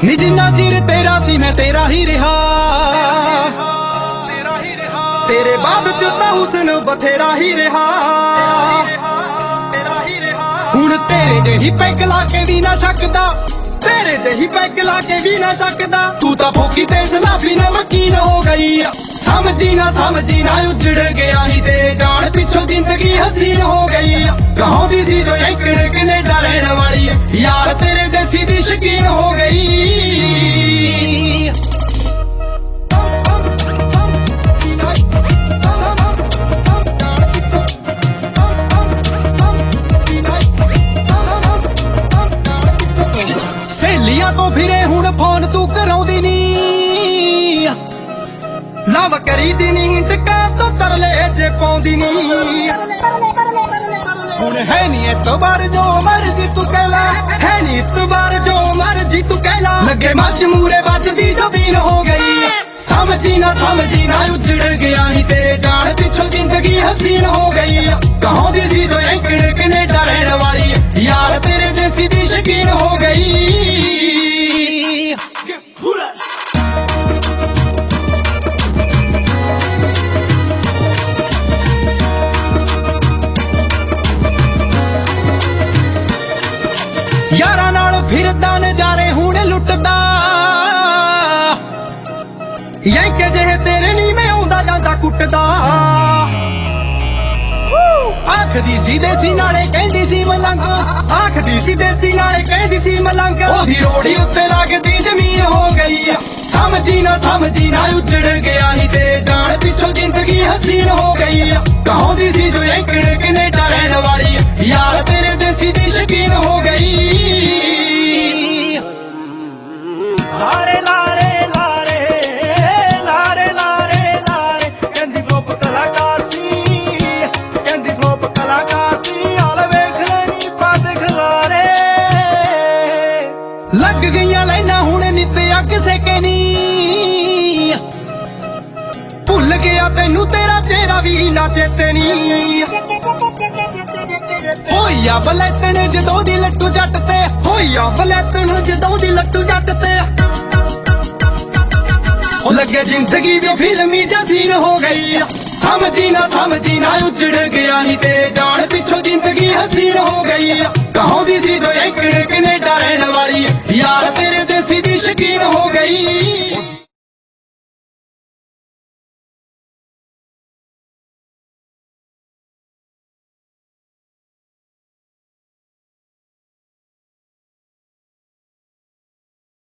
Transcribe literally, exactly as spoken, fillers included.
ਨੀ ਜਿੰਨਾ ਚਿਰ ਤੇਰਾ ਸੀ ਮੈਂ ਤੇਰਾ ਹੀ ਰਿਹਾ, ਤੇਰੇ ਬਾਅਦ ਚ ਤਾਂ ਹੁਸਨ ਬਥੇਰਾ ਹੀ ਰਿਹਾ। ਹੁਣ ਤੇਰੇ ਜਿਹੀ ਪੈਗ ਲਾ ਕੇ ਵੀ ਨਾ ਸਕਦਾ, ਤੇਰੇ ਜਿਹੀ ਪੈਗ ਲਾ ਕੇ ਵੀ ਨਾ ਸਕਦਾ। ਤੂੰ ਤਾਂ ਫੋਕੀ ਤੇ ਸਲਾਫੀ ਨਾ ਮਕੀਨ ਹੋ ਗਈ, ਸਮਝੀ ਨਾ ਸਮਝੀ ਨਾ ਉੱਜੜ ਗਿਆ ਨੀ ਤੇਰੇ ਜਾਣ ਪਿੱਛੋਂ ਜ਼ਿੰਦਗੀ ਹਸੀਨ ਹੋ ਗਈ। ਕਹਾਉਂਦੀ ਸੀ ਜੋ ਐਂਕੜ ਕੈਨੇਡਾ ਰਹਿਣ ਵਾਲੀ, ਯਾਰ ਤੇਰੇ ਦੇਸੀ ਦੀ ਸ਼ਕੀਨ ਹੋ ਗਈ। ਸਹੇਲੀਆਂ ਤੋਂ ਫਿਰੇ ਹੁਣ ਫੋਨ ਤੂੰ ਕਰਾਉਂਦੀ ਨੀ, ਲਵ ਕਰੀਦੀ ਨੀ ਟਿਕਾ ਤੋਂ ਤਰਲੇ ਜੇ ਪਾਉਂਦੀ ਨੀ। ਹੁਣ ਹੈ ਨੀ ਇਤਬਾਰ ਜੋ ਮਰਜੀ ਤੂੰ ਕਹਿਲਾ, ਹੈ ਨੀ ਇਤਬਾਰ ਜੋ ਮਰਜੀ ਤੂੰ ਕਹਿਲਾ। ਲੱਗੇ ਮੱਝ ਮੂਰੇ ਵੱਜਦੀ ਜ਼ਮੀਨ ਹੋ ਗਈ, ਸਮਝੀ ਨਾ ਸਮਝੀ ਨਾ ਉੱਜੜ ਗਿਆ ਨੀ ਤੇਰੇ ਜਾਣ ਪਿੱਛੋਂ ਜ਼ਿੰਦਗੀ ਹਸੀਨ ਹੋ ਗਈ। ਕਹਾਉਂਦੀ ਸੀ ਜੋ ਐਂਕੜ ਕੈਨੇਡਾ ਰਹਿਣ ਵਾਲੀ, ਯਾਰ ਤੇਰੇ ਦੇਸੀ ਦੀ ਸ਼ਕੀਨ ਹੋ ਗਈ। ਯਾਰਾਂ ਨਾਲ ਫਿਰਦਾ ਨਜ਼ਾਰੇ ਹੁਣ ਲੁੱਟਦਾ, ਯੈਂਕੇ ਜਿਹੇ ਤੇਰੇ ਨੀ ਮੈਂ ਆਉਂਦਾ ਜਾਂਦਾ ਕੁੱਟਦਾ। ਆਖਦੀ ਸੀ ਦੇਸੀ ਨਾਲੇ ਕਹਿੰਦੀ ਸੀ ਮਲੰਗ, ਆਖਦੀ ਸੀ ਦੇਸੀ ਨਾਲੇ ਕਹਿੰਦੀ ਸੀ ਮਲੰਗ। ਉਹਦੀ ਰੋੜੀ ਉੱਤੇ ਲੱਗਦੀ ਜ਼ਮੀਨ ਹੋ ਗਈ, ਸਮਝੀ ਨਾ ਸਮਝੀ ਨਾ ਉੱਜੜ ਗਿਆ ਨੀ ਤੇਰੇ ਜਾਣ ਪਿੱਛੋਂ ਜ਼ਿੰਦਗੀ ਹਸੀਨ ਹੋ ਗਈ। ਕਹਾਉਂਦੀ ਸੀ ਜੋ ਐਂਕੜ ਕੈਨੇਡਾ ਰਹਿਣ ਵਾਲੀ, ਯਾਰ ਤੇਰੇ ਦੇਸੀ ਦੀ ਸ਼ਕੀਨ ਹੋ ਗਈ। ਲਾਰੇ ਲਾਰੇ ਲਾਰੇ ਲਾਰੇ ਲਾਰੇ ਲਾਰੇ, ਕਹਿੰਦੀ ਫਲੋਪ ਕਲਾਕਾਰ ਸੀ, ਕਹਿੰਦੀ ਫਲੋਪ ਕਲਾਕਾਰ ਸੀ। ਹਾਲ ਵੇਖ ਲੈ ਨੀ ਪਾ ਦੇਖ ਲਾਰੇ, ਲੱਗ ਗਈਆਂ ਲਾਈਨਾਂ ਹੁਣ ਨਿੱਤ ਅੱਗ ਸੇਕੇ ਨੀ। ਭੁੱਲ ਗਿਆ ਤੈਨੂੰ ਤੇਰਾ ਚਿਹਰਾ ਵੀ ਨਾ ਚੇਤੇ ਨੀ। ਹੋਈਆ ਬਲੈਤਣ ਜਦੋਂ ਦੀ ਲੱਟੂ ਜੱਟ ਤੇ, ਹੋਈਆ ਬਲੈਤਣ ਜਦੋਂ ਦੀ ਲੱਟੂ ਜੱਟ ਤੇ। ਉਹ ਲੱਗੇ ਜ਼ਿੰਦਗੀ ਦੀ ਫਿਲਮੀ ਜਸੀਨ ਹੋ ਗਈ, ਸਮਝੀ ਨਾ ਸਮਝੀ ਨਾ ਉੱਜੜ ਗਿਆ ਨੀ ਤੇਰੇ ਜਾਣ ਪਿੱਛੋਂ ਜ਼ਿੰਦਗੀ ਹਸੀਨ ਹੋ ਗਈ। ਕਹਾਉਂਦੀ ਸੀ ਜੋ ਐਂਕੜ ਕੈਨੇਡਾ ਰਹਿਣ ਵਾਲੀ, ਯਾਰ ਤੇਰੇ ਦੇਸੀ ਦੀ ਸ਼ਕੀਨ ਹੋ ਗਈ।